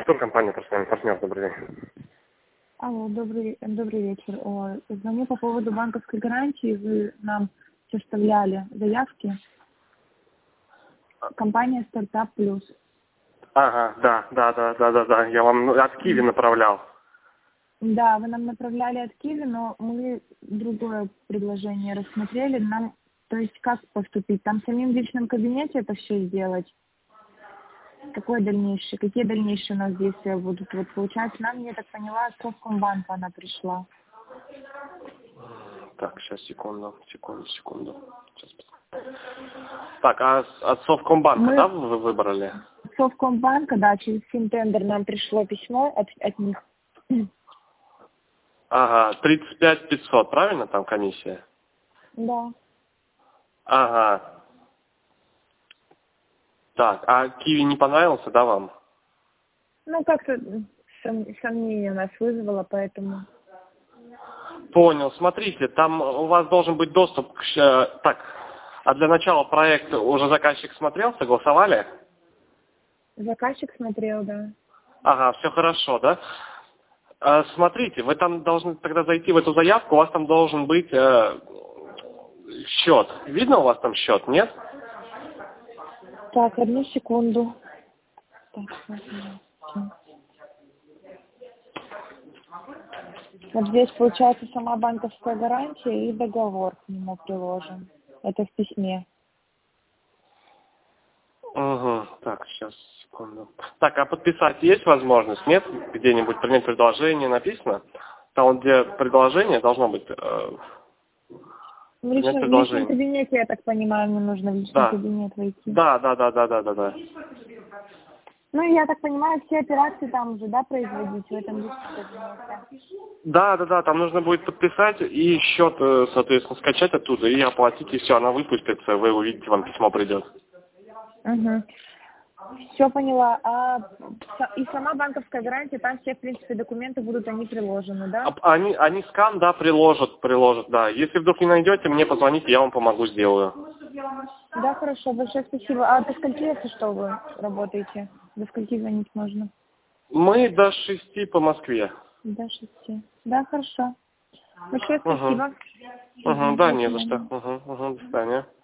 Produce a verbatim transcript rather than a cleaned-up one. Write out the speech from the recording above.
компания, просто партнер, добрый день. Алло, добрый, добрый вечер. О, звоню по поводу банковской гарантии. Вы нам составляли заявки. Компания Стартап Плюс. Ага, да, да, да, да, да, да. Я вам от Киви направлял. Да, вы нам направляли от Киви, но мы другое предложение рассмотрели. Нам, то есть как поступить? Там в самим личном кабинете это все сделать? Какое дальнейшее, какие дальнейшие у нас действия будут? Вот получается, нам, я так поняла, от Совкомбанка она пришла. Так, сейчас, секунду, секунду, секунду. Сейчас. Так, а с- от Совкомбанка, Мы... да, вы выбрали? Совкомбанка, да, через Финтендер нам пришло письмо от, от них. Ага, тридцать пять пятьсот, правильно там комиссия? Да. Ага. Так, а Киви не понравился, да, вам? Ну, как-то сом- сомнение у нас вызвало, поэтому... Понял, смотрите, там у вас должен быть доступ к... щ- Так, а для начала проекта уже заказчик смотрел, согласовали? Заказчик смотрел, да. Ага, все хорошо, да? А, смотрите, вы там должны тогда зайти в эту заявку, у вас там должен быть э, счет. Видно у вас там счет, нет? Так, одну секунду. Так, смотрите. Вот здесь получается сама банковская гарантия и договор к нему приложен. Это в письме. Угу, так, сейчас, секунду. Так, а подписать есть возможность, нет? Где-нибудь принять предложение написано? Там вот где предложение должно быть... Э, В принять личном, в личном предложение. кабинете, я так понимаю, мне нужно в личный Да. кабинет войти. Да, да, да, да, да, да, да. Ну, я так понимаю, все операции там уже, да, производить в этом личном кабинете? Да, да, да, там нужно будет подписать и счет, э, соответственно, скачать оттуда и оплатить, и все, она выпустится, вы увидите, вам письмо придет. Угу. Все поняла. А са- и сама банковская гарантия, там все, в принципе, документы будут, они приложены, да? А- Они, они скан, да, приложат, приложат, да. Если вдруг не найдете, мне позвоните, я вам помогу, сделаю. Да, хорошо, большое спасибо. А до скольки, если что, вы работаете? До скольки звонить можно? Мы до шести по Москве. До шести. Да, хорошо. Большое Угу. спасибо. Угу, Угу, да, до не за что. свидания. Угу, угу, до свидания.